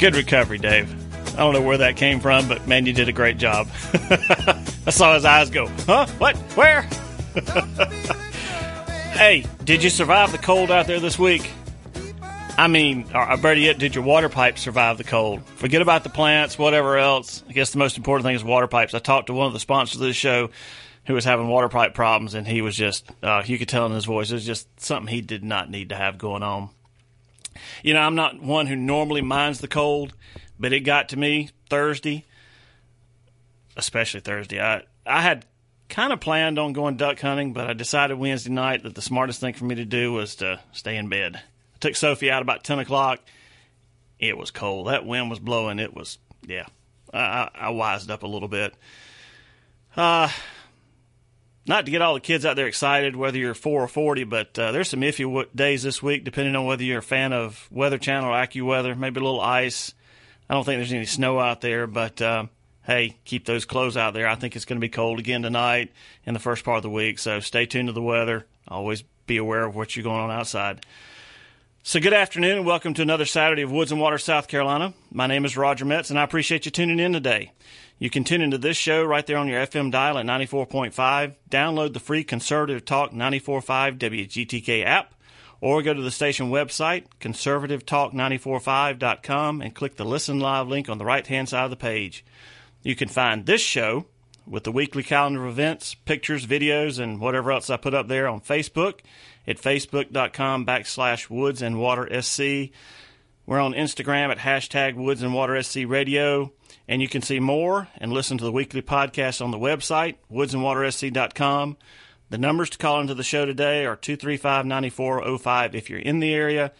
Good recovery, Dave. I don't know where that came from, but man, you did a great job. I saw his eyes go, huh? What? Where? Hey, did you survive the cold out there this week? I mean, or better yet, did your water pipes survive the cold? Forget about the plants, whatever else. I guess the most important thing is water pipes. I talked to one of the sponsors of this show who was having water pipe problems, and he was just, you could tell in his voice, it was just something he did not need to have going on. You know, I'm not one who normally minds the cold, but it got to me Thursday, especially Thursday. I had kind of planned on going duck hunting, but I decided Wednesday night that the smartest thing for me to do was to stay in bed. I took Sophie out about 10 o'clock. It was cold. That wind was blowing. It was, yeah, I wised up a little bit. Not to get all the kids out there excited, whether you're 4 or 40, but there's some iffy days this week, depending on whether you're a fan of Weather Channel or AccuWeather, maybe a little ice. I don't think there's any snow out there, but hey, keep those clothes out there. I think it's going to be cold again tonight in the first part of the week, so stay tuned to the weather. Always be aware of what's going on outside. So good afternoon, and welcome to another Saturday of Woods and Water, South Carolina. My name is Roger Metz, and I appreciate you tuning in today. You can tune into this show right there on your FM dial at 94.5. Download the free Conservative Talk 94.5 WGTK app, or go to the station website, conservativetalk945.com, and click the Listen Live link on the right-hand side of the page. You can find this show with the weekly calendar of events, pictures, videos, and whatever else I put up there on Facebook at facebook.com/woodsandwatersc. We're on Instagram at hashtag woodsandwaterscradio. And you can see more and listen to the weekly podcast on the website, woodsandwatersc.com. The numbers to call into the show today are 235-9405 if you're in the area,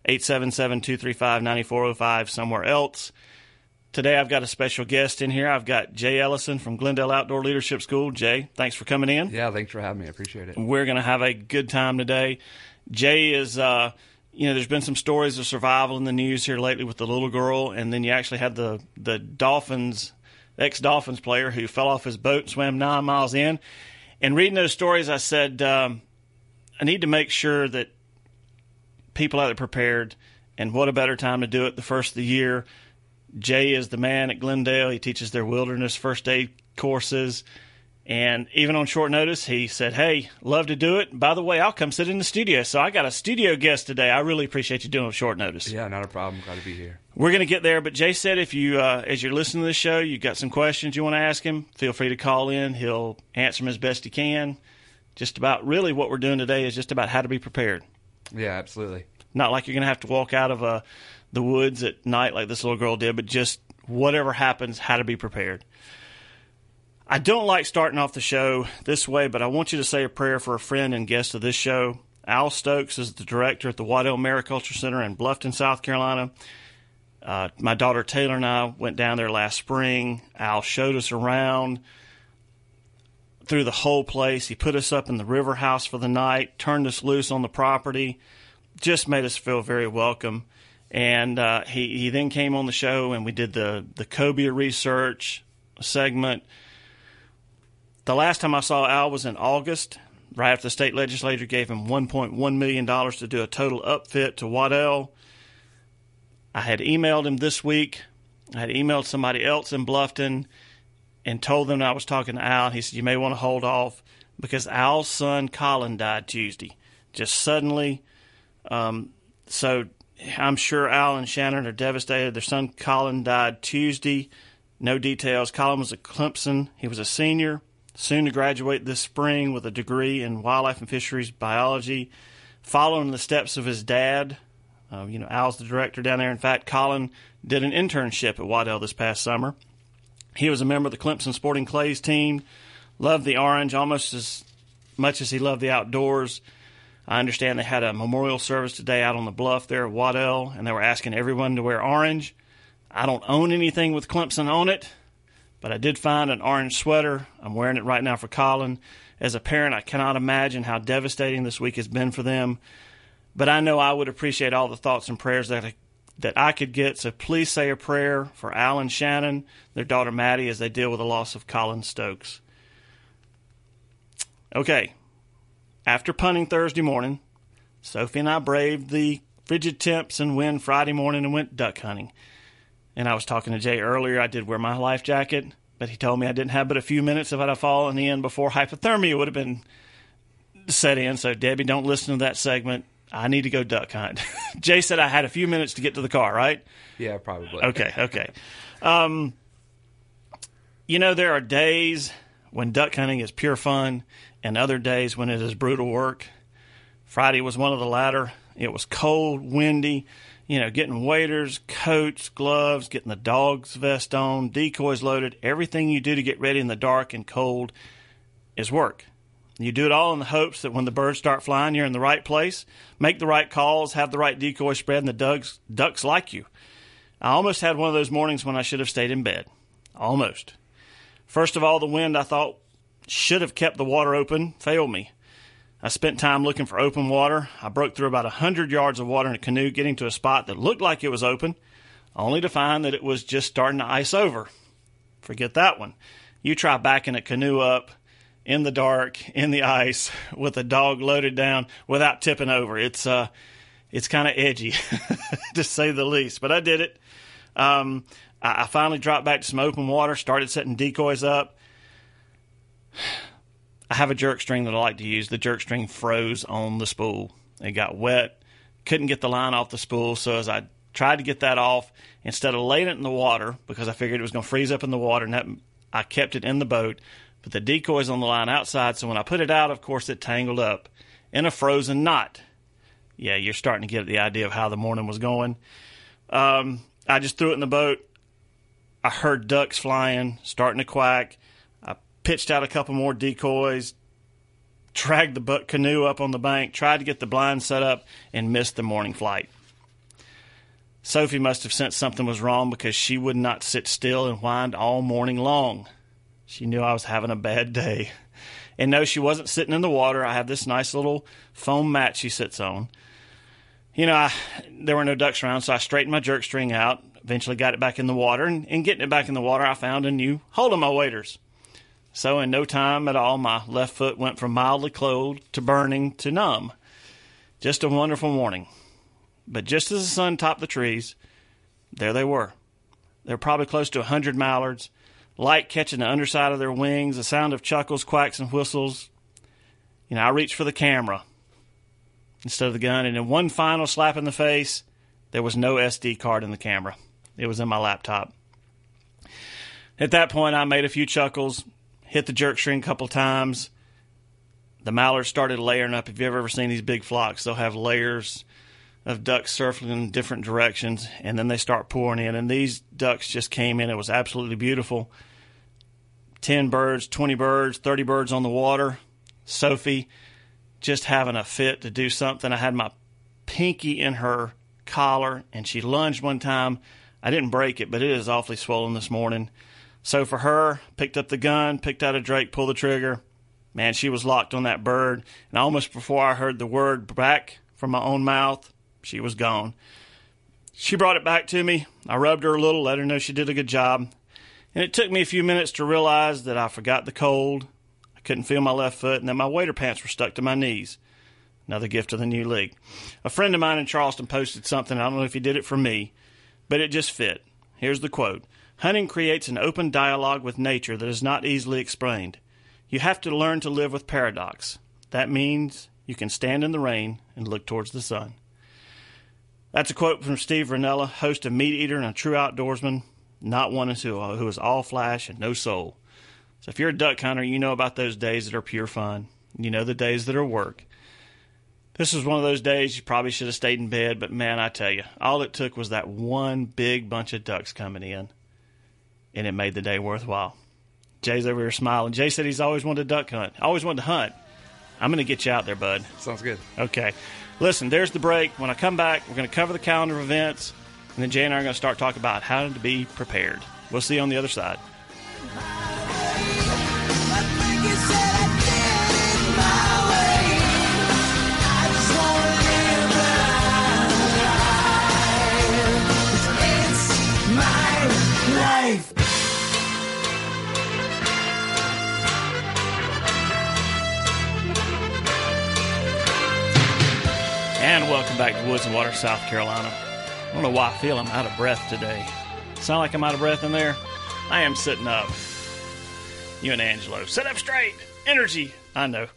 877-235-9405 somewhere else. Today I've got a special guest in here. I've got Jay Ellison from Glendale Outdoor Leadership School. Jay, thanks for coming in. Yeah, thanks for having me. I appreciate it. We're going to have a good time today. Jay is... there's been some stories of survival in the news here lately with the little girl, and then you actually had the Dolphins, ex-Dolphins player who fell off his boat and swam 9 miles in. And reading those stories, I said, I need to make sure that people out there prepared, and what a better time to do it the first of the year. Jay is the man at Glendale. He teaches their wilderness first aid courses. And even on short notice, he said, hey, love to do it. By the way, I'll come sit in the studio. So I got a studio guest today. I really appreciate you doing it on short notice. Yeah, not a problem. Glad to be here. We're going to get there. But Jay said if you, as you're listening to this show, you've got some questions you want to ask him, feel free to call in. He'll answer them as best he can. Just about really what we're doing today is just about how to be prepared. Yeah, absolutely. Not like you're going to have to walk out of the woods at night like this little girl did, but just whatever happens, how to be prepared. I don't like starting off the show this way, but I want you to say a prayer for a friend and guest of this show. Al Stokes is the director at the Waddell Mariculture Center in Bluffton, South Carolina. My daughter Taylor and I went down there last spring. Al showed us around through the whole place. He put us up in the river house for the night, turned us loose on the property, just made us feel very welcome. And he then came on the show, and we did the cobia research segment. The last time I saw Al was in August, right after the state legislature gave him $1.1 million to do a total upfit to Waddell. I had emailed him this week. I had emailed somebody else in Bluffton and told them I was talking to Al. He said, you may want to hold off because Al's son, Colin, died Tuesday, just suddenly. So I'm sure Al and Shannon are devastated. Their son, Colin, died Tuesday. No details. Colin was at Clemson. He was a senior. Soon to graduate this spring with a degree in wildlife and fisheries biology, following the steps of his dad. Al's the director down there. In fact, Colin did an internship at Waddell this past summer. He was a member of the Clemson Sporting Clays team, loved the orange almost as much as he loved the outdoors. I understand they had a memorial service today out on the bluff there at Waddell, and they were asking everyone to wear orange. I don't own anything with Clemson on it, but I did find an orange sweater. I'm wearing it right now for Colin. As a parent, I cannot imagine how devastating this week has been for them. But I know I would appreciate all the thoughts and prayers that I could get. So please say a prayer for Al and Shannon, their daughter Maddie, as they deal with the loss of Colin Stokes. Okay. After punting Thursday morning, Sophie and I braved the frigid temps and wind Friday morning and went duck hunting. And I was talking to Jay earlier. I did wear my life jacket, but he told me I didn't have but a few minutes if I'd have fallen in before hypothermia would have been set in. So, Debbie, don't listen to that segment. I need to go duck hunt. Jay said I had a few minutes to get to the car, right? Yeah, probably. Okay. There are days when duck hunting is pure fun and other days when it is brutal work. Friday was one of the latter. It was cold, windy, getting waders, coats, gloves, getting the dog's vest on, decoys loaded. Everything you do to get ready in the dark and cold is work. You do it all in the hopes that when the birds start flying, you're in the right place, make the right calls, have the right decoy spread, and the ducks like you. I almost had one of those mornings when I should have stayed in bed. Almost. First of all, the wind I thought should have kept the water open failed me. I spent time looking for open water. I broke through about 100 yards of water in a canoe, getting to a spot that looked like it was open, only to find that it was just starting to ice over. Forget that one. You try backing a canoe up in the dark, in the ice, with a dog loaded down without tipping over. It's kind of edgy, to say the least. But I did it. I finally dropped back to some open water, started setting decoys up. I have a jerk string that I like to use. The jerk string froze on the spool. It got wet. Couldn't get the line off the spool, so as I tried to get that off, instead of laying it in the water, because I figured it was going to freeze up in the water, and I kept it in the boat. But the decoy's on the line outside, so when I put it out, of course, it tangled up in a frozen knot. Yeah, you're starting to get the idea of how the morning was going. I just threw it in the boat. I heard ducks flying, starting to quack. I pitched out a couple more decoys, dragged the canoe up on the bank, tried to get the blind set up, and missed the morning flight. Sophie must have sensed something was wrong because she would not sit still and whined all morning long. She knew I was having a bad day. And no, she wasn't sitting in the water. I have this nice little foam mat she sits on. There were no ducks around, so I straightened my jerk string out, eventually got it back in the water, and getting it back in the water, I found a new hole in my waders. So in no time at all, my left foot went from mildly cold to burning to numb. Just a wonderful morning. But just as the sun topped the trees, there they were. They were probably close to 100 mallards, light catching the underside of their wings, the sound of chuckles, quacks, and whistles. I reached for the camera instead of the gun, and in one final slap in the face, there was no SD card in the camera. It was in my laptop. At that point, I made a few chuckles, hit the jerk string a couple times. The mallards started layering up. If you've ever seen these big flocks, they'll have layers of ducks circling in different directions, and then they start pouring in. And these ducks just came in. It was absolutely beautiful. 10 birds, 20 birds, 30 birds on the water. Sophie just having a fit to do something. I had my pinky in her collar, and she lunged one time. I didn't break it, but it is awfully swollen this morning. So for her, picked up the gun, picked out a Drake, pulled the trigger. Man, she was locked on that bird. And almost before I heard the word back from my own mouth, she was gone. She brought it back to me. I rubbed her a little, let her know she did a good job. And it took me a few minutes to realize that I forgot the cold. I couldn't feel my left foot, and that my wader pants were stuck to my knees. Another gift of the new league. A friend of mine in Charleston posted something. I don't know if he did it for me, but it just fit. Here's the quote. Hunting creates an open dialogue with nature that is not easily explained. You have to learn to live with paradox. That means you can stand in the rain and look towards the sun. That's a quote from Steve Rinella, host of Meat Eater and a true outdoorsman, not one who is all flash and no soul. So if you're a duck hunter, you know about those days that are pure fun. You know the days that are work. This was one of those days you probably should have stayed in bed, but man, I tell you, all it took was that one big bunch of ducks coming in, and it made the day worthwhile. Jay's over here smiling. Jay said he's always wanted to duck hunt. Always wanted to hunt. I'm going to get you out there, bud. Sounds good. Okay. Listen, there's the break. When I come back, we're going to cover the calendar of events, and then Jay and I are going to start talking about how to be prepared. We'll see you on the other side. And welcome back to Woods and Water, South Carolina. I don't know why I feel I'm out of breath today. Sound like I'm out of breath in there? I am sitting up. You and Angelo. Sit up straight. Energy. I know.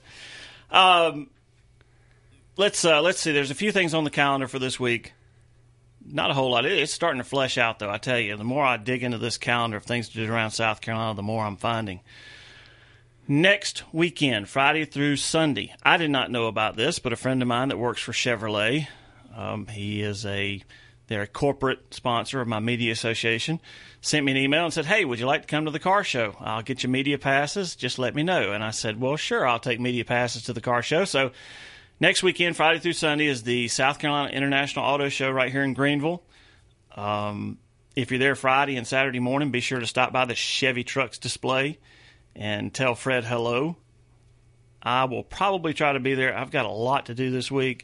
Let's see. There's a few things on the calendar for this week. Not a whole lot. It's starting to flesh out, though, I tell you. The more I dig into this calendar of things to do around South Carolina, the more I'm finding. Next weekend, Friday through Sunday. I did not know about this, but a friend of mine that works for Chevrolet, they're a corporate sponsor of my media association, sent me an email and said, hey, would you like to come to the car show? I'll get you media passes. Just let me know. And I said, well, sure, I'll take media passes to the car show. So next weekend, Friday through Sunday, is the South Carolina International Auto Show right here in Greenville. If you're there Friday and Saturday morning, be sure to stop by the Chevy Trucks display and tell Fred hello. I will probably try to be there. I've got a lot to do this week.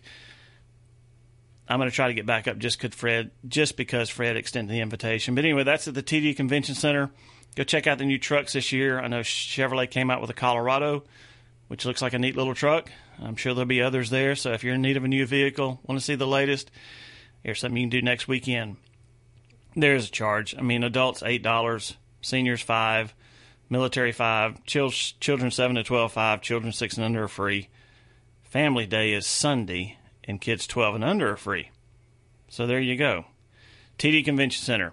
I'm going to try to get back up just because Fred extended the invitation. But anyway, that's at the TD Convention Center. Go check out the new trucks this year. I know Chevrolet came out with a Colorado, which looks like a neat little truck. I'm sure there'll be others there. So if you're in need of a new vehicle, want to see the latest, here's something you can do next weekend. There's a charge. I mean, adults $8, seniors $5, military $5, children 7 to 12 $5, children 6 and under are free. Family Day is Sunday, and kids 12 and under are free. So there you go. TD Convention Center.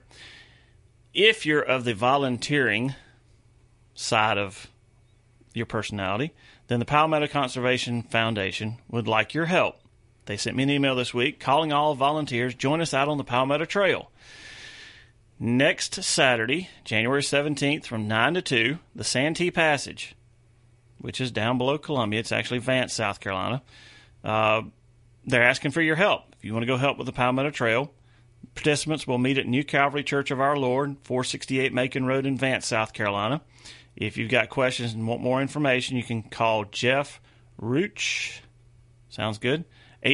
If you're of the volunteering side of your personality, then the Palmetto Conservation Foundation would like your help. They sent me an email this week calling all volunteers, join us out on the Palmetto Trail. Next Saturday, January 17th from 9 to 2, the Santee Passage, which is down below Columbia. It's actually Vance, South Carolina. They're asking for your help. If you want to go help with the Palmetto Trail, participants will meet at New Calvary Church of Our Lord, 468 Macon Road in Vance, South Carolina. If you've got questions and want more information, you can call Jeff Rooch. Sounds good.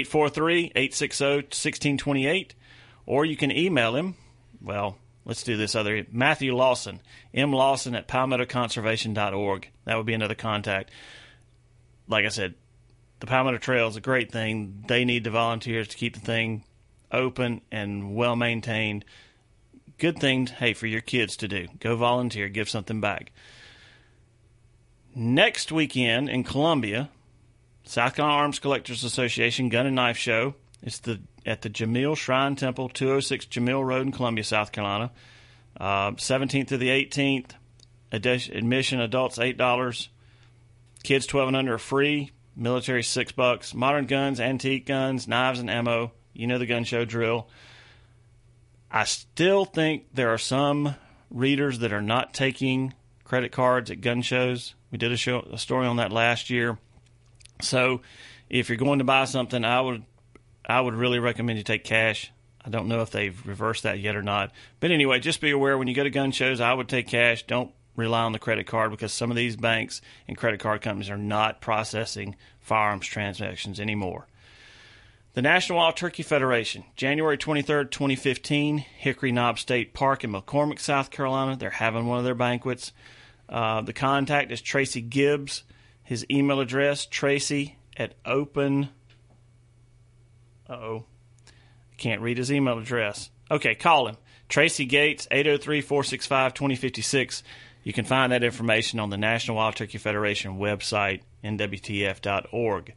843-860-1628. Or you can email him. Well, let's do this other. Matthew Lawson, mlawson@palmettoconservation.org. That would be another contact. Like I said, the Palmetto Trail is a great thing. They need the volunteers to keep the thing open and well-maintained. Good thing, hey, for your kids to do. Go volunteer. Give something back. Next weekend in Columbia, South Carolina Arms Collectors Association Gun and Knife Show. It's at the Jamil Shrine Temple, 206 Jamil Road in Columbia, South Carolina. 17th to the 18th. Admission, adults $8. Kids 12 and under are free. Military $6. Modern guns, antique guns, knives, and ammo. You know the gun show drill. I still think there are some readers that are not taking credit cards at gun shows. We did a story on that last year. So if you're going to buy something, I would really recommend you take cash. I don't know if they've reversed that yet or not. But anyway, just be aware when you go to gun shows, I would take cash. Don't rely on the credit card because some of these banks and credit card companies are not processing firearms transactions anymore. The National Wild Turkey Federation, January 23rd, 2015, Hickory Knob State Park in McCormick, South Carolina. They're having one of their banquets. The contact is Tracy Gibbs. His email address, tracy@open... Can't read his email address. Okay, call him. Tracy Gates, 803-465-2056. You can find that information on the National Wild Turkey Federation website, nwtf.org.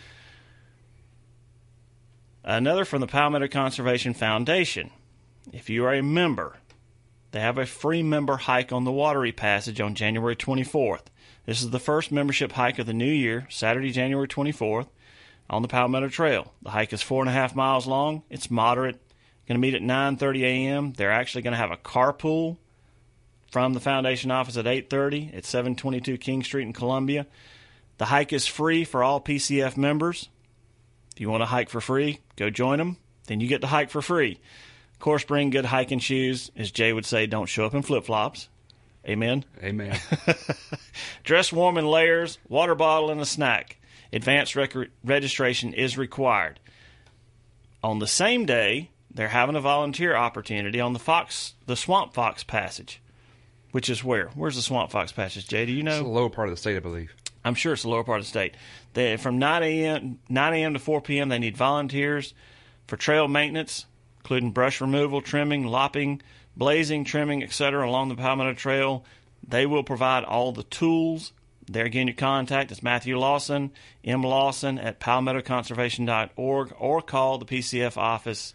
Another from the Palmetto Conservation Foundation. If you are a member, they have a free member hike on the Watery Passage on January 24th. This is the first membership hike of the new year, Saturday, January 24th, on the Palmetto Trail. The hike is 4.5 miles long. It's moderate. Going to meet at 9:30 a.m. They're actually going to have a carpool from the foundation office at 8:30 at 722 King Street in Columbia. The hike is free for all PCF members. If you want to hike for free, go join them. Then you get to hike for free. Of course, bring good hiking shoes. As Jay would say, don't show up in flip-flops. Amen? Amen. Dress warm in layers, water bottle, and a snack. Advanced registration is required. On the same day, they're having a volunteer opportunity on the Swamp Fox Passage, which is where? Where's the Swamp Fox Passage, Jay? Do you know? It's the lower part of the state, I believe. I'm sure it's the lower part of the state. From 9 a.m. to 4 p.m., they need volunteers for trail maintenance, including brush removal, trimming, lopping, blazing, trimming, etc. along the Palmetto Trail. They will provide all the tools. There again, your contact is Matthew Lawson, mlawson@palmettoconservation.org, or call the PCF office,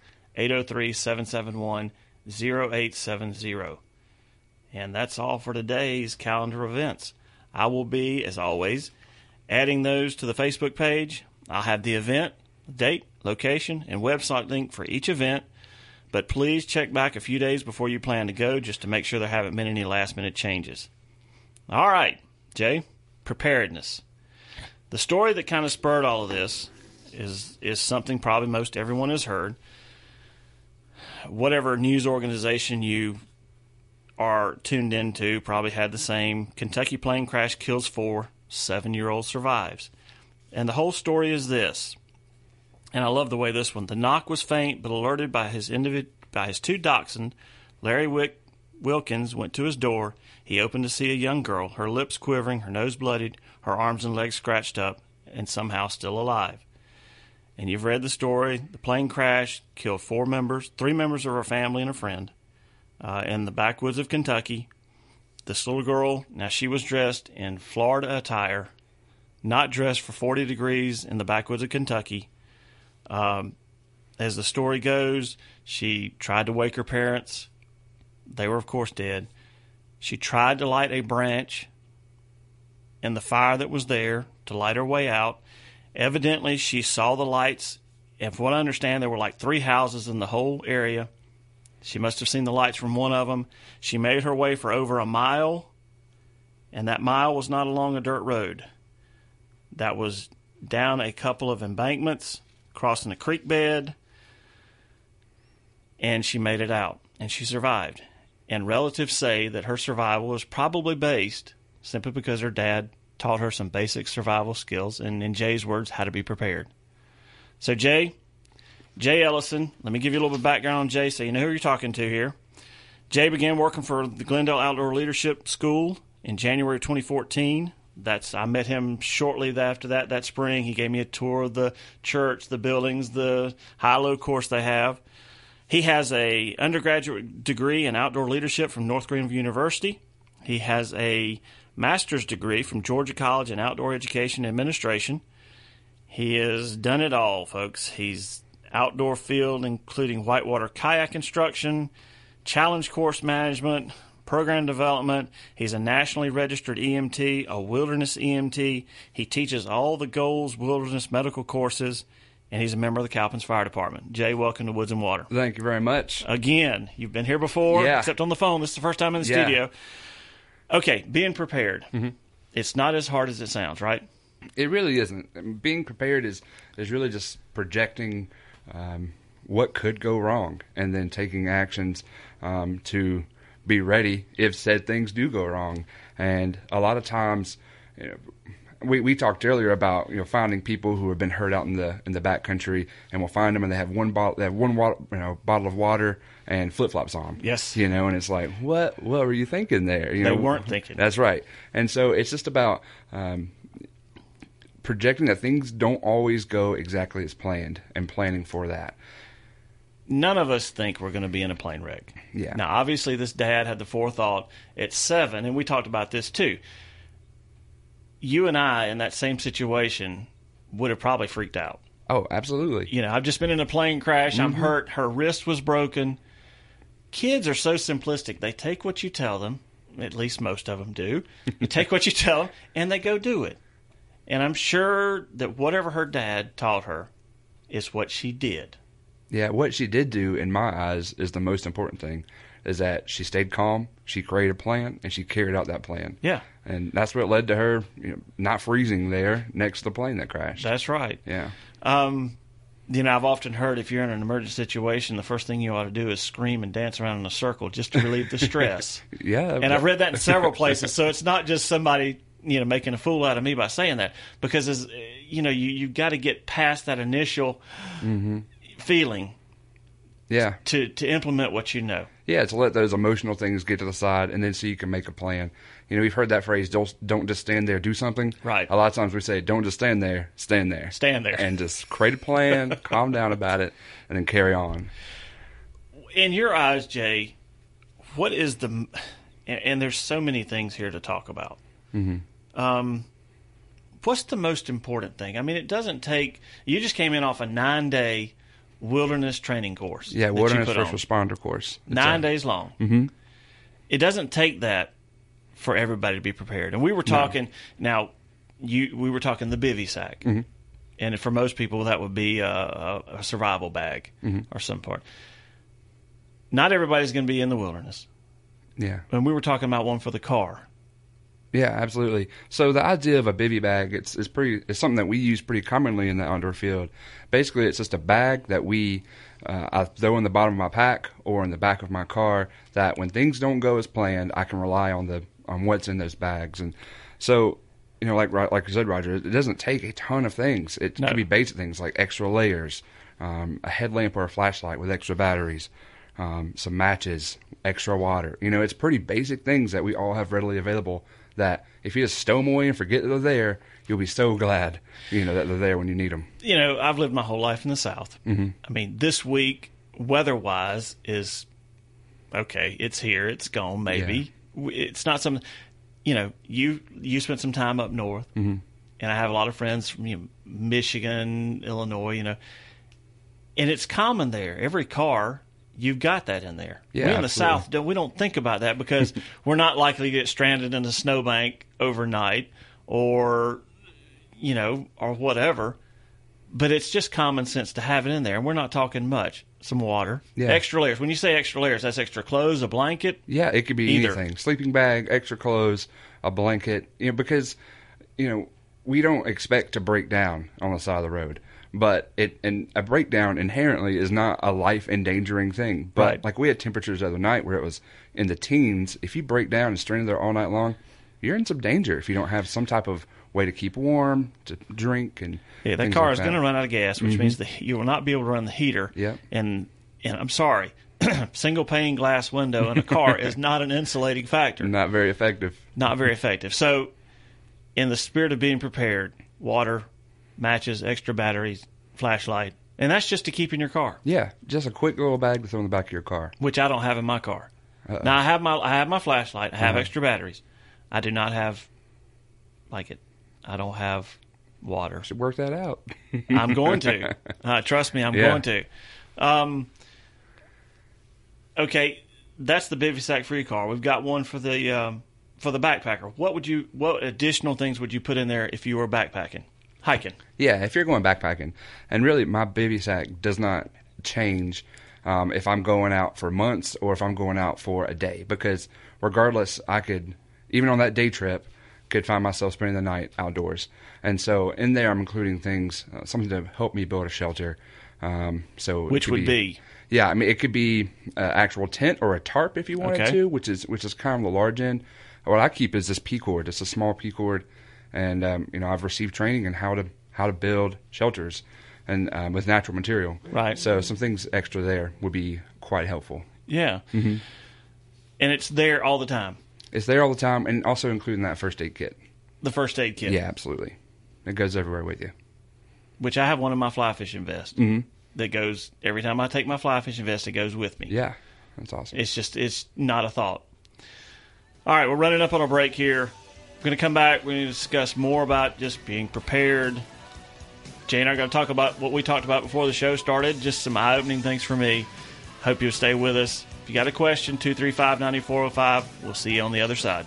803-771-0870. And that's all for today's calendar events. I will be, as always, adding those to the Facebook page. I'll have the event, date, location, and website link for each event. But please check back a few days before you plan to go just to make sure there haven't been any last-minute changes. All right, Jay, preparedness. The story that kind of spurred all of this is something probably most everyone has heard. Whatever news organization you are tuned into probably had the same. Kentucky plane crash kills 4, 7-year-old survives. And the whole story is this. And I love the way this one. The knock was faint, but alerted by his two dachshund, Larry Wilkins went to his door. He opened to see a young girl, her lips quivering, her nose bloodied, her arms and legs scratched up, and somehow still alive. And you've read the story. The plane crash killed 3 members of her family and a friend in the backwoods of Kentucky. This little girl, now she was dressed in Florida attire, not dressed for 40 degrees in the backwoods of Kentucky. As the story goes, she tried to wake her parents. They were, of course, dead. She tried to light a branch in the fire that was there to light her way out. Evidently, she saw the lights, and from what I understand, there were like 3 houses in the whole area. She must have seen the lights from one of them. She made her way for over a mile, and that mile was not along a dirt road. That was down a couple of embankments, crossing a creek bed, and she made it out, and she survived. And relatives say that her survival was probably based simply because her dad taught her some basic survival skills, and in Jay's words, how to be prepared. So Jay Ellison, let me give you a little bit of background on Jay so you know who you're talking to here. Jay began working for the Glendale Outdoor Leadership School in January 2014. I met him shortly after that spring. He gave me a tour of the church, the buildings, the high-low course they have. He has a undergraduate degree in outdoor leadership from North Greenville University. He has a master's degree from Georgia College in Outdoor Education Administration. He has done it all, folks. He's outdoor field, including whitewater kayak instruction, challenge course management, program development. He's a nationally registered EMT, a wilderness EMT. He teaches all the Goals wilderness medical courses, and he's a member of the Cowpens Fire Department. Jay, welcome to Woods and Water. Thank you very much. Again, you've been here before, except on the phone. This is the first time in the studio. Okay, being prepared. Mm-hmm. It's not as hard as it sounds, right? It really isn't. Being prepared is really just projecting what could go wrong and then taking actions to be ready if said things do go wrong. And a lot of times, we talked earlier about finding people who have been hurt out in the backcountry, and we'll find them and they have one bottle of water and flip flops on. Yes, and it's like, what were you thinking there? They weren't thinking. That's right. And so it's just about projecting that things don't always go exactly as planned and planning for that. None of us think we're going to be in a plane wreck. Yeah. Now, obviously, this dad had the forethought at 7, and we talked about this too. You and I, in that same situation, would have probably freaked out. Oh, absolutely. I've just been in a plane crash. Mm-hmm. I'm hurt. Her wrist was broken. Kids are so simplistic. They take what you tell them, at least most of them do. You take what you tell them, and they go do it. And I'm sure that whatever her dad taught her is what she did. Yeah, what she did do, in my eyes, is the most important thing, is that she stayed calm, she created a plan, and she carried out that plan. Yeah. And that's what led to her not freezing there next to the plane that crashed. That's right. Yeah. I've often heard if you're in an emergency situation, the first thing you ought to do is scream and dance around in a circle just to relieve the stress. Yeah. And I've read that in several places, so it's not just somebody making a fool out of me by saying that, because as you've got to get past that initial feeling. Yeah. To implement what you know. Yeah, to let those emotional things get to the side, and then so you can make a plan. We've heard that phrase, don't just stand there, do something. Right. A lot of times we say, don't just stand there, stand there. Stand there. And just create a plan, calm down about it, and then carry on. In your eyes, Jay, what is the, and there's so many things here to talk about. What's the most important thing? I mean, it doesn't take, you just came in off a 9-day wilderness training course. Yeah, wilderness first responder course. It's 9 days long. Mm-hmm. It doesn't take that for everybody to be prepared. And we were talking, we were talking the bivy sack. Mm-hmm. And for most people, that would be a survival bag or some part. Not everybody's going to be in the wilderness. Yeah. And we were talking about one for the car. Yeah, absolutely. So the idea of a bivy bag, it's something that we use pretty commonly in the outdoor field. Basically, it's just a bag that I throw in the bottom of my pack or in the back of my car, that when things don't go as planned, I can rely on what's in those bags. And so, like you said, Roger, it doesn't take a ton of things. It can be basic things like extra layers, a headlamp or a flashlight with extra batteries, some matches, extra water. It's pretty basic things that we all have readily available, that if you just stow them away and forget that they're there, you'll be so glad, that they're there when you need them. I've lived my whole life in the South. Mm-hmm. I mean, this week, weather-wise, is okay. It's here. It's gone, maybe. Yeah. It's not something, you spent some time up north, mm-hmm. and I have a lot of friends from Michigan, Illinois, and it's common there. Every car, you've got that in there. Yeah, we in the South, we don't think about that because we're not likely to get stranded in a snowbank overnight or whatever. But it's just common sense to have it in there. And we're not talking much. Some water. Yeah. Extra layers. When you say extra layers, that's extra clothes, a blanket? Yeah, it could be either. Anything. Sleeping bag, extra clothes, a blanket. Because, we don't expect to break down on the side of the road. But a breakdown inherently is not a life-endangering thing. But right. Like we had temperatures the other night where it was in the teens. If you break down and stranded there all night long, you're in some danger if you don't have some type of way to keep warm, to drink, and that car is going to run out of gas, which mm-hmm. means you will not be able to run the heater. Yep. And I'm sorry, single pane glass window in a car is not an insulating factor. Not very effective. Not very effective. So, in the spirit of being prepared, water, matches, extra batteries, flashlight, and that's just to keep in your car. Yeah, just a quick little bag to throw in the back of your car, which I don't have in my car. Uh-oh. Now I have my flashlight. I have uh-huh. extra batteries. I do not have I don't have water. Should work that out. I'm going to. Trust me, I'm going to. Okay, that's the bivy sack for your car. We've got one for the backpacker. What additional things would you put in there if you were backpacking? Hiking. Yeah, if you're going backpacking. And really, my bivy sack does not change if I'm going out for months or if I'm going out for a day. Because regardless, I could, even on that day trip, could find myself spending the night outdoors. And so in there, I'm including things, something to help me build a shelter. Which would be? Yeah, I mean, it could be an actual tent or a tarp if you wanted to, which is kind of the large end. What I keep is this P-cord. It's a small P-cord. And I've received training in how to build shelters and with natural material. Right. So some things extra there would be quite helpful. Yeah. Mm-hmm. And it's there all the time. It's there all the time, and also including that first aid kit. The first aid kit. Yeah, absolutely. It goes everywhere with you. Which I have one in my fly fishing vest. Mm-hmm. That goes every time I take my fly fishing vest. It goes with me. Yeah, that's awesome. It's not a thought. All right, we're running up on a break here. We're going to come back. We're going to discuss more about just being prepared. Jay and I are going to talk about what we talked about before the show started, just some eye-opening things for me. Hope you'll stay with us. If you got a question, 235-9405. We'll see you on the other side.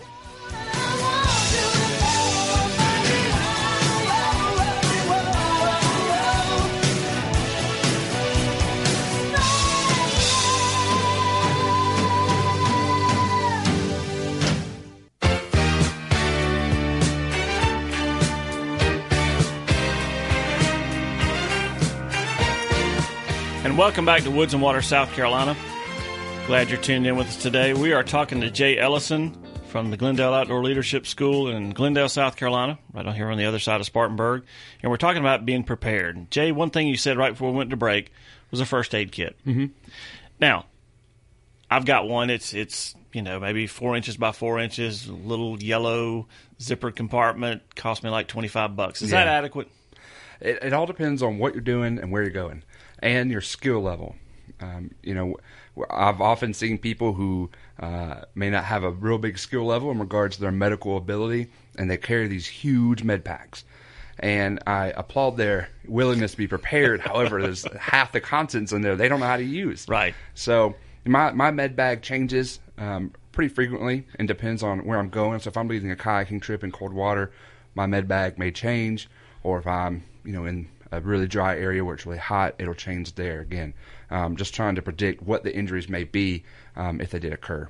And welcome back to Woods and Water, South Carolina. Glad you're tuned in with us today. We are talking to Jay Ellison from the Glendale Outdoor Leadership School in Glendale, South Carolina, right on here on the other side of Spartanburg. And we're talking about being prepared. Jay, one thing you said right before we went to break was a first aid kit. Mm-hmm. Now, I've got one. It's maybe 4 inches by 4 inches, a little yellow zippered compartment. Cost me like $25. Is that adequate? It all depends on what you're doing and where you're going and your skill level. I've often seen people who may not have a real big skill level in regards to their medical ability, and they carry these huge med packs. And I applaud their willingness to be prepared. However, there's half the contents in there they don't know how to use. Right. So my med bag changes pretty frequently and depends on where I'm going. So if I'm leading a kayaking trip in cold water, my med bag may change. Or if I'm in a really dry area where it's really hot, it'll change there again. Just trying to predict what the injuries may be if they did occur.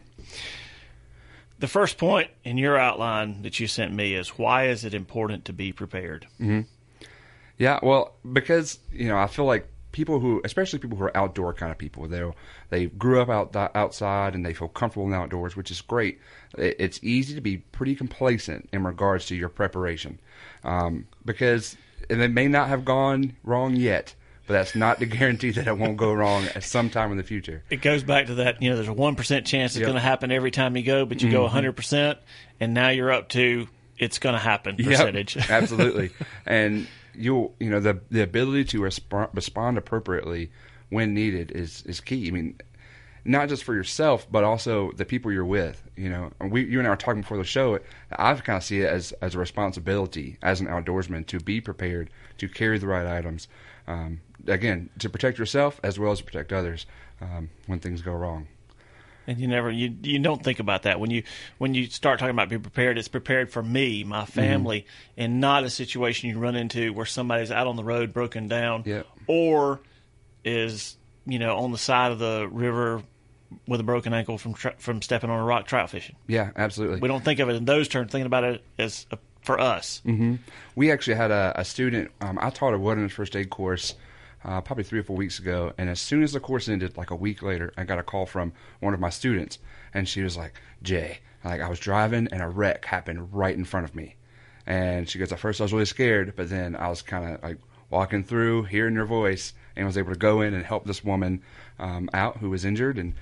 The first point in your outline that you sent me is, why is it important to be prepared? Mm-hmm. Yeah, well, because I feel like especially people who are outdoor kind of people, they grew up outside and they feel comfortable in the outdoors, which is great. It's easy to be pretty complacent in regards to your preparation, because it may not have gone wrong yet, but that's not the guarantee that it won't go wrong at some time in the future. It goes back to that, there's a 1% chance it's going to happen every time you go, but you go 100%, and now you're up to it's going to happen percentage. Yep, absolutely. And the ability to respond appropriately when needed is key. I mean, not just for yourself, but also the people you're with. You and I were talking before the show. I kind of see it as a responsibility as an outdoorsman to be prepared, to carry the right items. Again, to protect yourself as well as to protect others when things go wrong. And you don't think about that when you start talking about being prepared. It's prepared for me, my family, and not a situation you run into where somebody's out on the road broken down, or is on the side of the river with a broken ankle from stepping on a rock trout fishing. Yeah, absolutely. We don't think of it in those terms. Thinking about it as for us. Mm-hmm. We actually had a student. I taught a wilderness first aid course probably 3 or 4 weeks ago, and as soon as the course ended, like a week later, I got a call from one of my students, and she was like, "Jay, I was driving and a wreck happened right in front of me," and she goes, "At first I was really scared, but then I was kind of walking through, hearing your voice, and was able to go in and help this woman out who was injured, and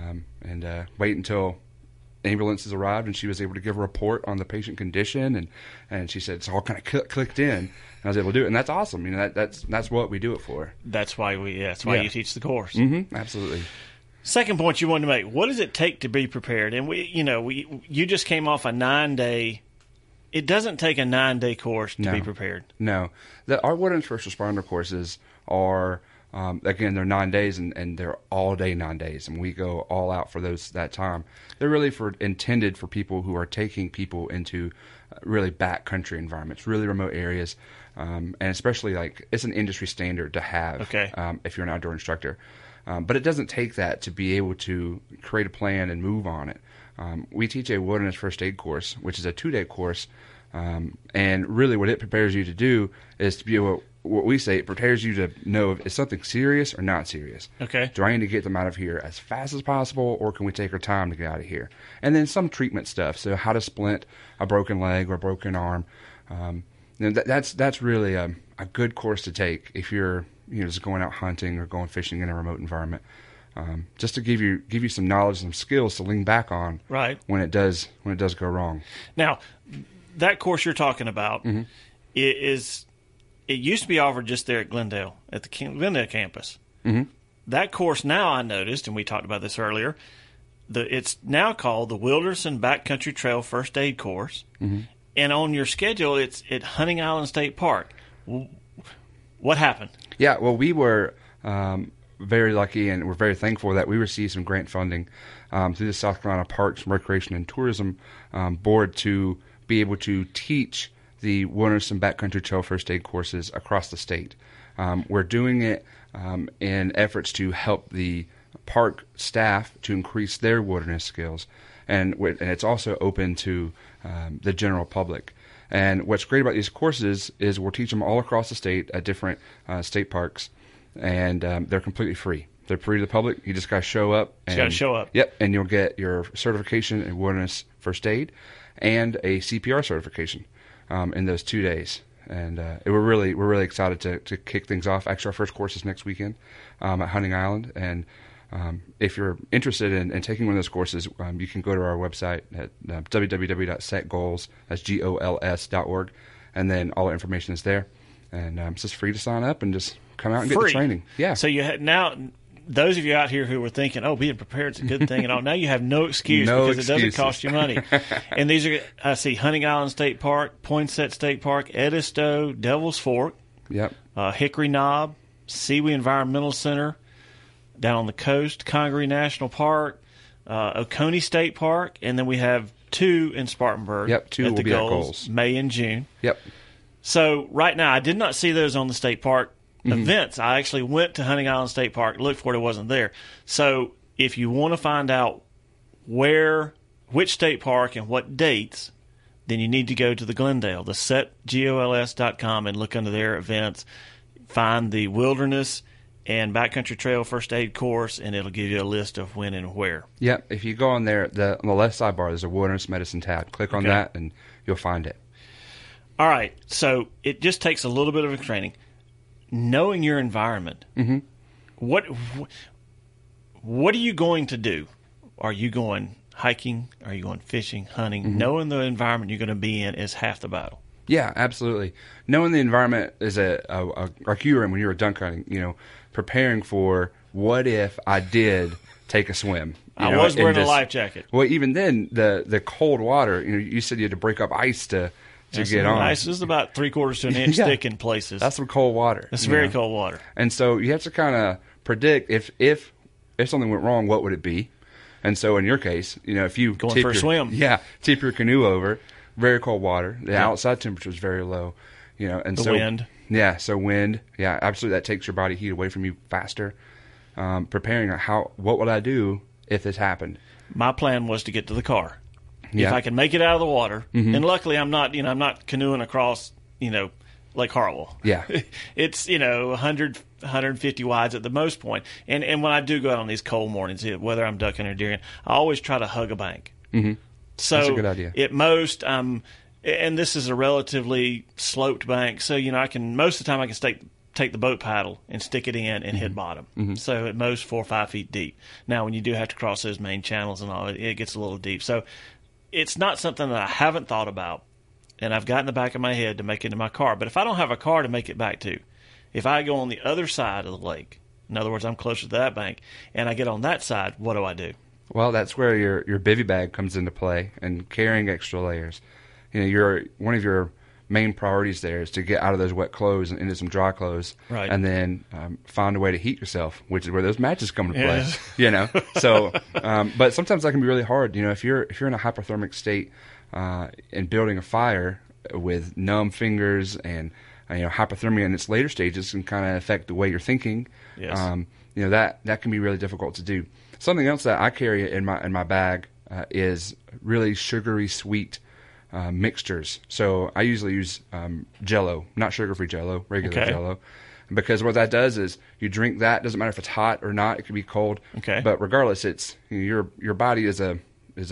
wait until ambulances arrived, and she was able to give a report on the patient condition, and she said it's all kind of clicked in, and I was able to do it, and that's awesome. That's what we do it for. That's why you teach the course. Mm-hmm, absolutely. Second point you wanted to make: what does it take to be prepared? And you just came off a 9-day. It doesn't take a 9-day course to be prepared. No, our wilderness first responder courses are. Again, they're 9 days, and they're all day 9 days, and we go all out for that time. They're really intended for people who are taking people into really backcountry environments, really remote areas, and especially it's an industry standard to have if you're an outdoor instructor. But it doesn't take that to be able to create a plan and move on it. We teach a wilderness first aid course, which is a 2-day course, and really what it prepares you to do is to be able. What we say, it prepares you to know if it's something serious or not serious. Okay. Do I need to get them out of here as fast as possible, or can we take our time to get out of here? And then some treatment stuff. So how to splint a broken leg or a broken arm. That's really a good course to take if you're just going out hunting or going fishing in a remote environment. Just to give you some knowledge and some skills to lean back on when it does go wrong. Now, that course you're talking about is. It used to be offered just there at Glendale, at the Glendale campus. Mm-hmm. That course now, I noticed, and we talked about this earlier, it's now called the Wilderness and Backcountry Trail First Aid Course. Mm-hmm. And on your schedule, it's at Hunting Island State Park. What happened? Yeah, well, we were very lucky, and we're very thankful that we received some grant funding through the South Carolina Parks, Recreation, and Tourism Board to be able to teach the wilderness and backcountry trail first aid courses across the state. We're doing it in efforts to help the park staff to increase their wilderness skills, and it's also open to the general public. And what's great about these courses is we'll teach them all across the state at different state parks, and they're completely free. They're free to the public. You just got to show up. You got to show up. Yep, and you'll get your certification in wilderness first aid and a CPR certification in those 2 days. And we're really excited to kick things off. Actually, our first course is next weekend at Hunting Island. And if you're interested in taking one of those courses, you can go to our website at www.setgoals, that's GOLS.org, and then all the information is there. And it's just free to sign up and just come out and get the training. Yeah. So you now those of you out here who were thinking, "Oh, being prepared is a good thing," and all, now you have no excuse because it doesn't cost you money. And these are, I see, Hunting Island State Park, Poinsett State Park, Edisto, Devil's Fork, Yep. Hickory Knob, Seawee Environmental Center, down on the coast, Congaree National Park, Oconee State Park, and then we have 2 in Spartanburg. Yep, 2 at will the be at Goals, Goals. May and June. Yep. So right now, I did not see those on the state park events. I actually went to Hunting Island State Park, looked for it, it wasn't there. So if you want to find out which state park and what dates, then you need to go to the Glendale, the setgols.com, and look under their events. Find the Wilderness and Backcountry Trail First Aid course, and it'll give you a list of when and where. Yep. If you go on there, on the left sidebar, there's a Wilderness Medicine tab. Click on that, and you'll find it. All right. So it just takes a little bit of a training. Knowing your environment, what are you going to do? Are you going hiking? Are you going fishing, hunting? Knowing the environment you're going to be in is half the battle. Yeah, absolutely. Knowing the environment is like you were when you were dunk hunting, preparing for what if I did take a swim. I was wearing a life jacket. Well, even then, the cold water, you said you had to break up ice to get on. Ice is about 3/4 to an inch thick in places. That's some cold water. It's very cold water. And so you have to kind of predict if something went wrong, what would it be? And so in your case, if you going for a swim, tip your canoe over, very cold water. The outside temperature is very low, and the wind. Yeah, so wind. Yeah, absolutely. That takes your body heat away from you faster. Preparing what would I do if this happened? My plan was to get to the car. Yeah. If I can make it out of the water, and luckily I'm not canoeing across, Lake Hartwell. Yeah. It's, 100, 150 wides at the most point. And when I do go out on these cold mornings, whether I'm ducking or deering, I always try to hug a bank. Mm-hmm. So that's a good idea. At most, and this is a relatively sloped bank, so, most of the time I can take the boat paddle and stick it in and hit bottom. So at most 4 or 5 feet deep. Now, when you do have to cross those main channels and all, it gets a little deep. So it's not something that I haven't thought about, and I've got in the back of my head to make it into my car. But if I don't have a car to make it back to, if I go on the other side of the lake, in other words, I'm closer to that bank, and I get on that side, what do I do? Well, that's where your bivy bag comes into play and carrying extra layers. One of your main priorities there is to get out of those wet clothes and into some dry clothes, right. And then find a way to heat yourself, which is where those matches come into play. So, but sometimes that can be really hard. If you're in a hypothermic state and building a fire with numb fingers and hypothermia in its later stages can kind of affect the way you're thinking. Yes. That can be really difficult to do. Something else that I carry in my bag is really sugary sweet mixtures. So I usually use Jell-O, not sugar-free Jell-O, regular Jell-O, because what that does is you drink that. Doesn't matter if it's hot or not; it can be cold. Okay. But regardless, it's your body is a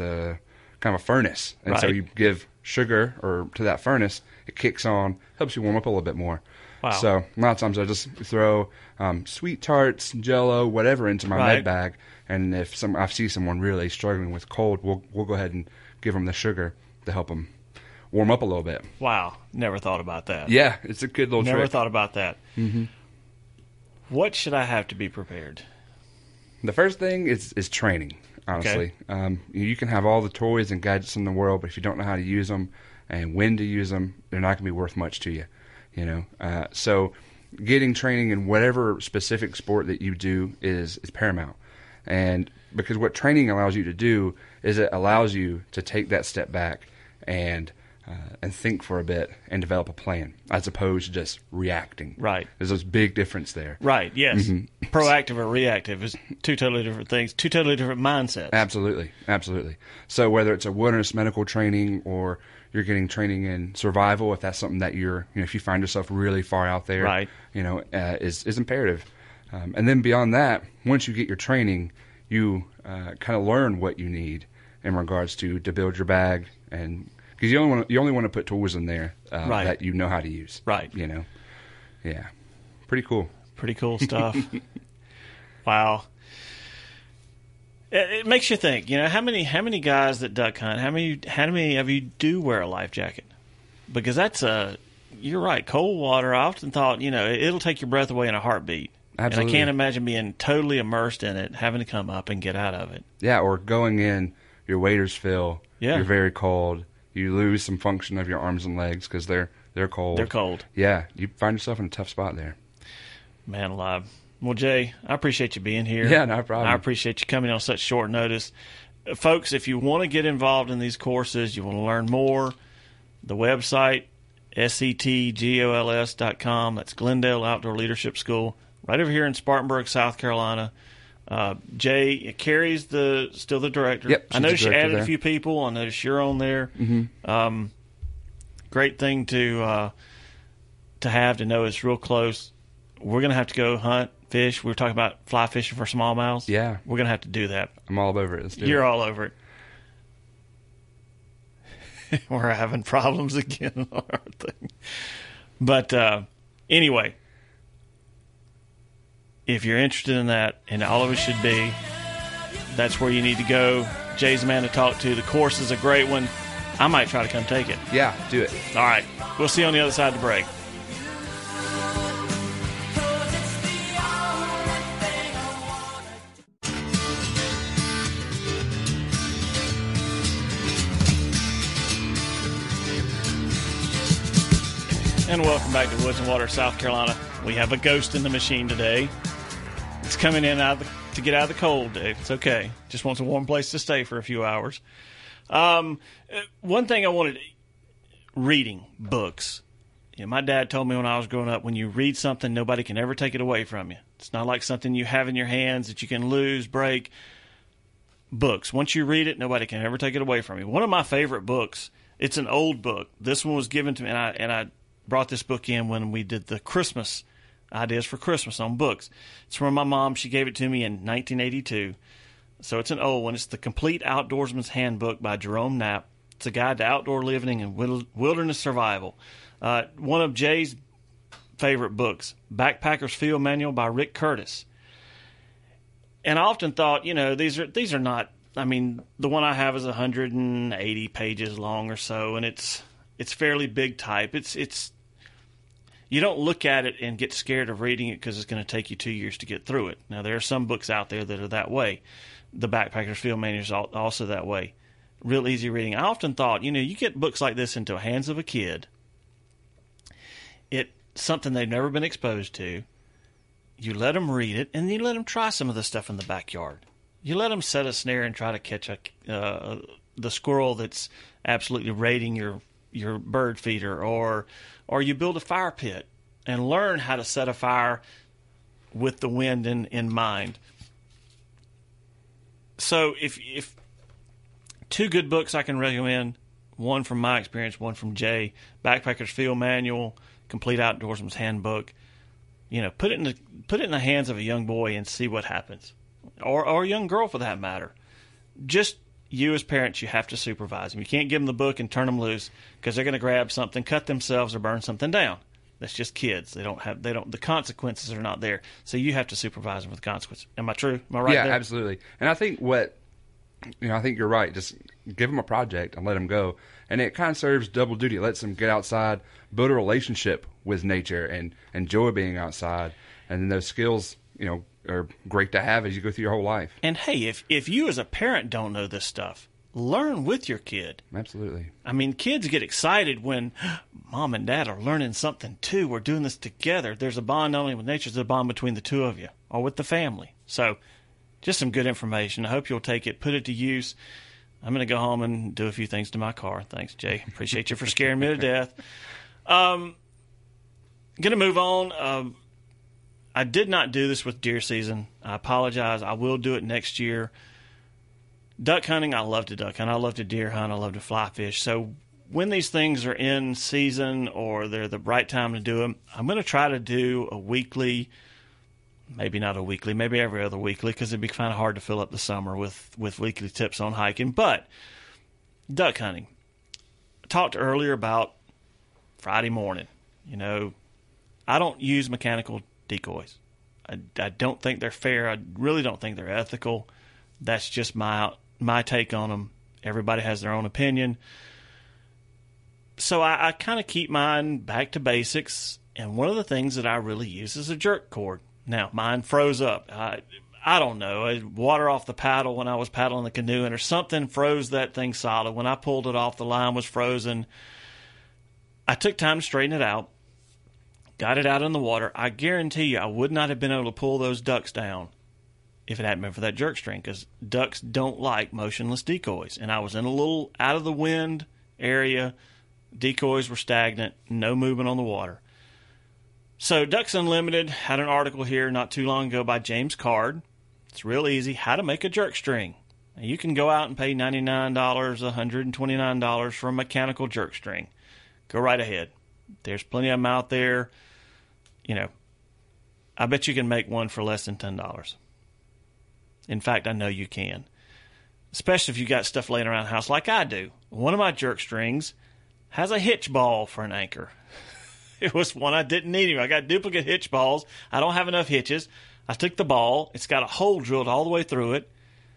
kind of a furnace, and so you give sugar to that furnace, it kicks on, helps you warm up a little bit more. Wow. So a lot of times I just throw sweet tarts, Jell-O, whatever into my med bag, and if I see someone really struggling with cold, we'll go ahead and give them the sugar to help them warm up a little bit. Wow. Never thought about that. Yeah, it's a good little trick. Never thought about that. Mm-hmm. What should I have to be prepared? The first thing is training, honestly. Okay. You can have all the toys and gadgets in the world, but if you don't know how to use them and when to use them, they're not going to be worth much to you. So getting training in whatever specific sport that you do is paramount. And because what training allows you to do is it allows you to take that step back and think for a bit and develop a plan as opposed to just reacting. Right. There's this big difference there. Right, yes. Mm-hmm. Proactive or reactive is two totally different things, two totally different mindsets. Absolutely. So whether it's a wilderness medical training or you're getting training in survival, if that's something that if you find yourself really far out there, right. Is imperative. And then beyond that, once you get your training, you kind of learn what you need in regards to build your bag, and because you only want to put tools in there that you know how to use. Right. Yeah. Pretty cool. Pretty cool stuff. Wow. It makes you think. How many guys that duck hunt? How many of you do wear a life jacket? Because you're right. Cold water. I often thought it'll take your breath away in a heartbeat. Absolutely. And I can't imagine being totally immersed in it, having to come up and get out of it. Yeah, or going in, your waders fill, Yeah. you're very cold, you lose some function of your arms and legs because they're cold. They're cold. Yeah, you find yourself in a tough spot there. Man alive. Well, Jay, I appreciate you being here. Yeah, no problem. I appreciate you coming on such short notice. Folks, if you want to get involved in these courses, you want to learn more, the website, setgols.com. That's Glendale Outdoor Leadership School, right over here in Spartanburg, South Carolina. Jay, Carrie's still the director. Yep, I noticed you added there. a few people. I noticed you're on there. Mm-hmm. Great thing to have, to know it's real close. We're going to have to go hunt, fish. We were talking about fly fishing for smallmouths. Yeah. We're going to have to do that. I'm all over it. Let's do You're it. all over it. We're having problems again on our thing. But anyway, if you're interested in that, and all of us should be, that's where you need to go. Jay's the man to talk to. The course is a great one. I might try to come take it. Yeah, do it. All right. We'll see you on the other side of the break. And welcome back to Woods and Water, South Carolina. We have a ghost in the machine today. It's coming in to get out of the cold, Dave. It's okay. Just wants a warm place to stay for a few hours. One thing I wanted, reading books. You know, my dad told me when I was growing up, when you read something, nobody can ever take it away from you. It's not like something you have in your hands that you can lose, break. Books. Once you read it, nobody can ever take it away from you. One of my favorite books, it's an old book. This one was given to me, and I brought this book in when we did the Christmas ideas for Christmas on books. It's from my mom. She gave it to me in 1982. So it's an old one. It's The Complete Outdoorsman's Handbook by Jerome Knapp. It's a guide to outdoor living and wilderness survival. One of Jay's favorite books, Backpacker's Field Manual by Rick Curtis. And I often thought, you know, these are not, I mean, the one I have is 180 pages long or so, and it's fairly big type. It's you don't look at it and get scared of reading it because it's going to take you 2 years to get through it. Now, there are some books out there that are that way. The Backpacker's Field Manual is also that way. Real easy reading. I often thought, you know, you get books like this into the hands of a kid, it's something they've never been exposed to. You let them read it, and you let them try some of the stuff in the backyard. You let them set a snare and try to catch the squirrel that's absolutely raiding your bird feeder, or you build a fire pit and learn how to set a fire with the wind in mind. So if two good books I can recommend, one from my experience, one from Jay, Backpacker's Field Manual, Complete Outdoorsman's Handbook. You know, put it in the hands of a young boy and see what happens, or a young girl for that matter. Just you as parents, you have to supervise them. You can't give them the book and turn them loose because they're going to grab something, cut themselves, or burn something down. That's just kids. The consequences are not there. So you have to supervise them with the consequences. Am I true? Am I right? Yeah, there? absolutely. And I think I think you're right. Just give them a project and let them go. And it kind of serves double duty. It lets them get outside, build a relationship with nature, and enjoy being outside. And then those skills, you know, are great to have as you go through your whole life. And hey, if you as a parent don't know this stuff, learn with your kid. Absolutely. I mean, kids get excited when mom and dad are learning something too. We're doing this together. There's a bond not only with nature, there's a bond between the two of you or with the family. So just some good information. I hope you'll take it, put it to use. I'm going to go home and do a few things to my car. Thanks, Jay. Appreciate you for scaring me to death. Going to move on. I did not do this with deer season. I apologize. I will do it next year. Duck hunting, I love to duck hunt. I love to deer hunt. I love to fly fish. So when these things are in season or they're the right time to do them, I'm going to try to do a weekly, maybe not a weekly, maybe every other weekly, because it'd be kind of hard to fill up the summer with weekly tips on hiking. But duck hunting. I talked earlier about Friday morning. You know, I don't use mechanical decoys. I don't think they're fair. I really don't think they're ethical. That's just my take on them. Everybody has their own opinion. So I kind of keep mine back to basics. And one of the things that I really use is a jerk cord. Now, mine froze up. I don't know. Water off the paddle when I was paddling the canoe, and or something froze that thing solid. When I pulled it off, the line was frozen. I took time to straighten it out, got it out in the water. I guarantee you I would not have been able to pull those ducks down if it hadn't been for that jerk string, because ducks don't like motionless decoys. And I was in a little out of the wind area. Decoys were stagnant, no movement on the water. So Ducks Unlimited had an article here not too long ago by James Card. It's real easy, how to make a jerk string. Now, you can go out and pay $99, $129 for a mechanical jerk string. Go right ahead. There's plenty of them out there. You know, I bet you can make one for less than $10. In fact, I know you can. Especially if you got stuff laying around the house like I do. One of my jerk strings has a hitch ball for an anchor. It was one I didn't need anymore. I got duplicate hitch balls. I don't have enough hitches. I took the ball. It's got a hole drilled all the way through it.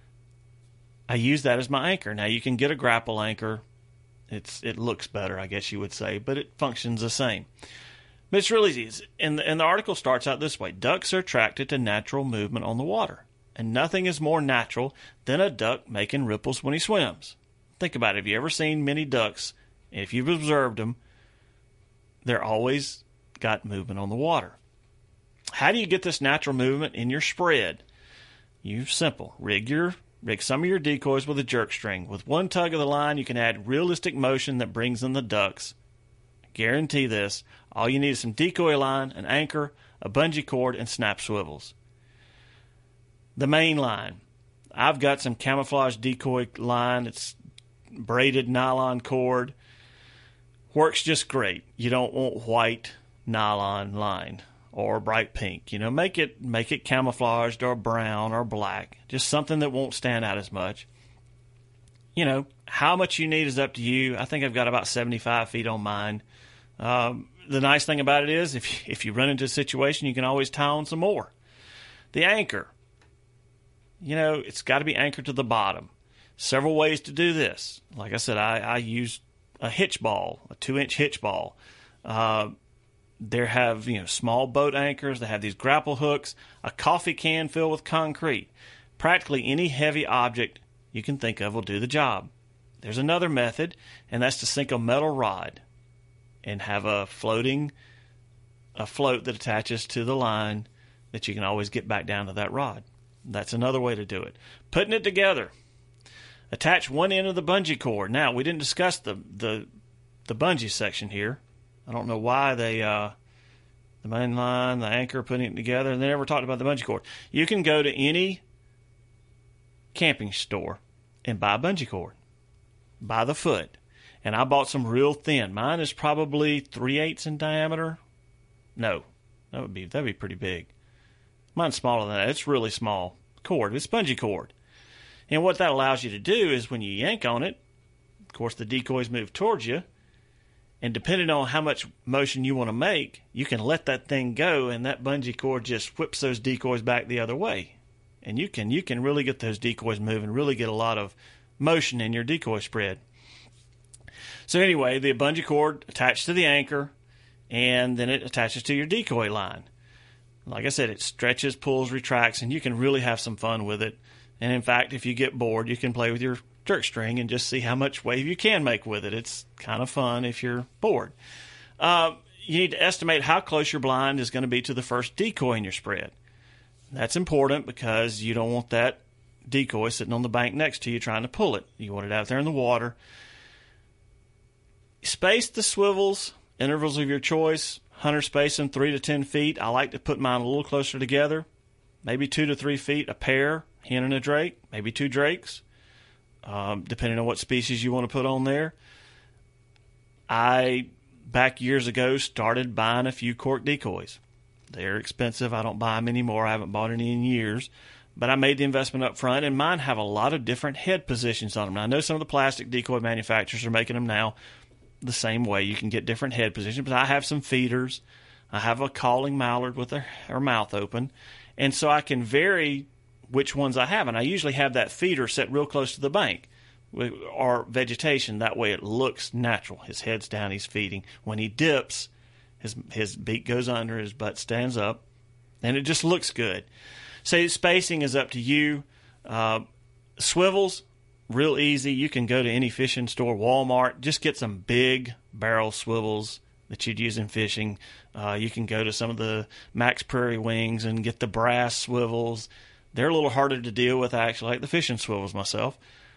I use that as my anchor. Now, you can get a grapple anchor. It looks better, I guess you would say, but it functions the same. But it's really easy. And the article starts out this way. Ducks are attracted to natural movement on the water. And nothing is more natural than a duck making ripples when he swims. Think about it. Have you ever seen many ducks? If you've observed them, they're always got movement on the water. How do you get this natural movement in your spread? Simple. Rig some of your decoys with a jerk string. With one tug of the line, you can add realistic motion that brings in the ducks. Guarantee this. All you need is some decoy line, an anchor, a bungee cord, and snap swivels. The main line. I've got some camouflage decoy line. It's braided nylon cord. Works just great. You don't want white nylon line or bright pink. You know, make it camouflaged or brown or black. Just something that won't stand out as much. You know, how much you need is up to you. I think I've got about 75 feet on mine. The nice thing about it is if you run into a situation, you can always tie on some more. The anchor. You know, it's got to be anchored to the bottom. Several ways to do this. Like I said, I use a hitch ball, a 2-inch hitch ball. There have, small boat anchors. They have these grapple hooks, a coffee can filled with concrete. Practically any heavy object you can think of will do the job. There's another method, and that's to sink a metal rod and have a float that attaches to the line that you can always get back down to that rod. That's another way to do it. Putting it together. Attach one end of the bungee cord. Now, we didn't discuss the bungee section here. I don't know why the main line, the anchor, putting it together, and they never talked about the bungee cord. You can go to any camping store and buy a bungee cord by the foot. And I bought some real thin. Mine is probably 3/8 in diameter. No, that'd be pretty big. Mine's smaller than that. It's really small cord. It's bungee cord. And what that allows you to do is when you yank on it, of course, the decoys move towards you. And depending on how much motion you want to make, you can let that thing go, and that bungee cord just whips those decoys back the other way. And you can really get those decoys moving, really get a lot of motion in your decoy spread. So anyway, the bungee cord attached to the anchor, and then it attaches to your decoy line. Like I said, it stretches, pulls, retracts, and you can really have some fun with it. And in fact, if you get bored, you can play with your jerk string and just see how much wave you can make with it. It's kind of fun if you're bored. You need to estimate how close your blind is going to be to the first decoy in your spread. That's important because you don't want that decoy sitting on the bank next to you trying to pull it. You want it out there in the water. Space the swivels, intervals of your choice. Hunter space them 3 to 10 feet. I like to put mine a little closer together. Maybe 2 to 3 feet a pair, hen and a drake, maybe 2 drakes, depending on what species you want to put on there. I, back years ago, started buying a few cork decoys. They're expensive. I don't buy them anymore. I haven't bought any in years. But I made the investment up front, and mine have a lot of different head positions on them. Now, I know some of the plastic decoy manufacturers are making them now the same way. You can get different head positions, but I have some feeders. I have a calling mallard with her mouth open, and so I can vary which ones I have. And I usually have that feeder set real close to the bank or vegetation. That way it looks natural. His head's down, he's feeding. When he dips, his beak goes under, his butt stands up, and it just looks good. So spacing is up to you. Swivels, real easy. You can go to any fishing store, Walmart, just get some big barrel swivels that you'd use in fishing. You can go to some of the Max Prairie Wings and get the brass swivels. They're a little harder to deal with, actually, like the fishing swivels myself.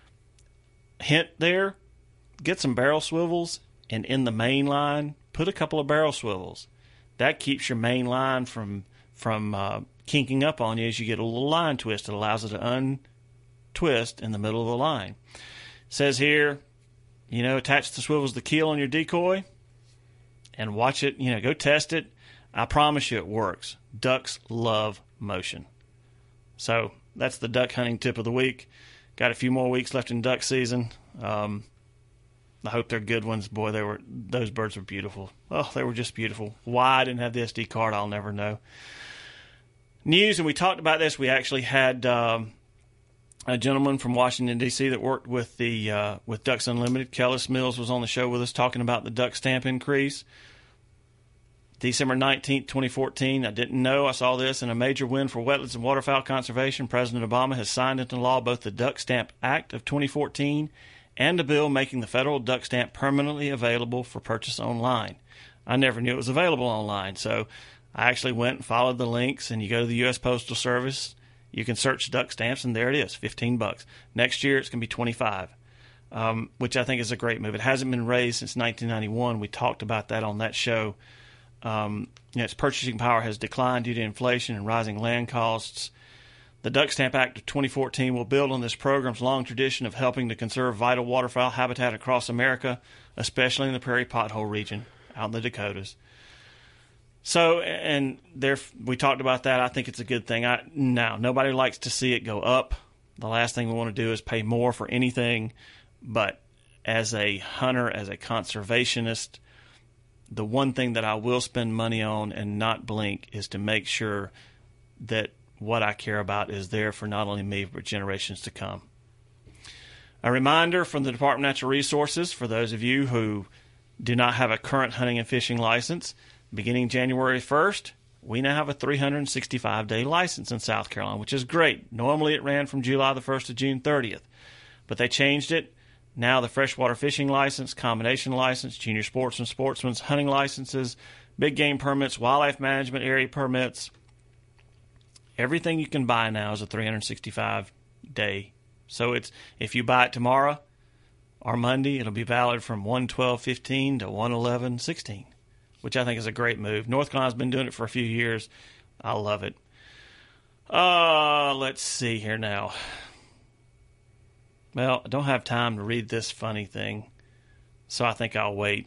Hint there, get some barrel swivels, and in the main line, put a couple of barrel swivels. That keeps your main line from kinking up on you as you get a little line twist. It allows it to untwist in the middle of the line. It says here, attach the swivels to the keel on your decoy and watch it, go test it. I promise you it works. Ducks love motion. So that's the duck hunting tip of the week. Got a few more weeks left in duck season. I hope they're good ones. Boy, those birds were beautiful. Oh, they were just beautiful. Why I didn't have the SD card, I'll never know. News, and we talked about this. We actually had a gentleman from Washington, D.C. that worked with with Ducks Unlimited. Kellis Mills was on the show with us talking about the duck stamp increase. December 19th, 2014, I didn't know. I saw this. In a major win for wetlands and waterfowl conservation, President Obama has signed into law both the Duck Stamp Act of 2014 and a bill making the federal duck stamp permanently available for purchase online. I never knew it was available online, so I actually went and followed the links, and you go to the U.S. Postal Service, you can search duck stamps, and there it is, $15. Next year, it's going to be $25, which I think is a great move. It hasn't been raised since 1991. We talked about that on that show. Its purchasing power has declined due to inflation and rising land costs. The Duck Stamp Act of 2014 will build on this program's long tradition of helping to conserve vital waterfowl habitat across America, especially in the prairie pothole region out in the Dakotas. So, and there we talked about that. I think it's a good thing. Now, nobody likes to see it go up. The last thing we want to do is pay more for anything. But as a hunter, as a conservationist, the one thing that I will spend money on and not blink is to make sure that what I care about is there for not only me, but generations to come. A reminder from the Department of Natural Resources for those of you who do not have a current hunting and fishing license, beginning January 1st, we now have a 365-day license in South Carolina, which is great. Normally it ran from July the 1st to June 30th, but they changed it. Now the freshwater fishing license, combination license, junior sportsman's hunting licenses, big game permits, wildlife management area permits, everything you can buy now is a 365-day. So if you buy it tomorrow or Monday, it'll be valid from 1/12/15 to 1/11/16, which I think is a great move. North Carolina's been doing it for a few years. I love it. Let's see here now. Well, I don't have time to read this funny thing, so I think I'll wait.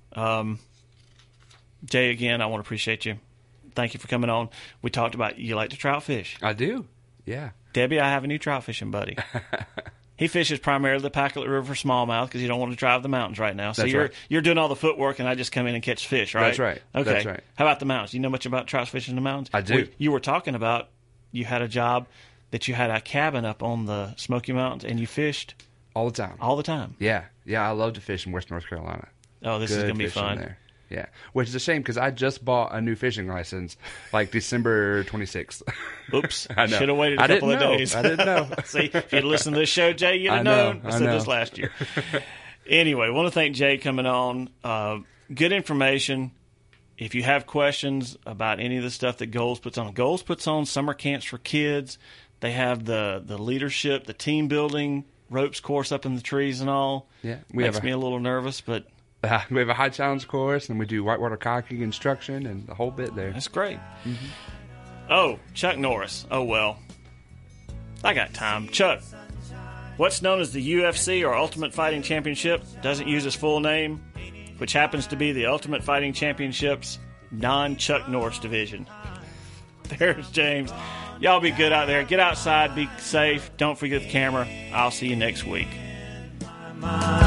Jay, again, I want to appreciate you. Thank you for coming on. We talked about you like to trout fish. I do, yeah. Debbie, I have a new trout fishing buddy. He fishes primarily the Pacolet River for smallmouth because you don't want to drive the mountains right now. So you're doing all the footwork, and I just come in and catch fish, right? That's right. Okay. That's right. How about the mountains? Do you know much about trout fishing in the mountains? I do. You were talking about you had a job that you had a cabin up on the Smoky Mountains, and you fished all the time. All the time. Yeah. I love to fish in West North Carolina. Oh, this is going to be fun. There. Yeah, which is a shame because I just bought a new fishing license like December 26th. Oops. I know. Should have waited a couple of days. I didn't know. See, if you'd listened to this show, Jay, you'd have known. I said this last year. Anyway, I want to thank Jay coming on. Good information. If you have questions about any of the stuff that Goals puts on summer camps for kids. They have the leadership, the team building, ropes course up in the trees and all. Yeah, makes me a little nervous, but we have a high challenge course, and we do whitewater kayaking instruction and the whole bit there. That's great. Mm-hmm. Oh, Chuck Norris. Oh, well. I got time. Chuck, what's known as the UFC, or Ultimate Fighting Championship, doesn't use his full name, which happens to be the Ultimate Fighting Championship's non-Chuck Norris division. There's James. Y'all be good out there. Get outside. Be safe. Don't forget the camera. I'll see you next week.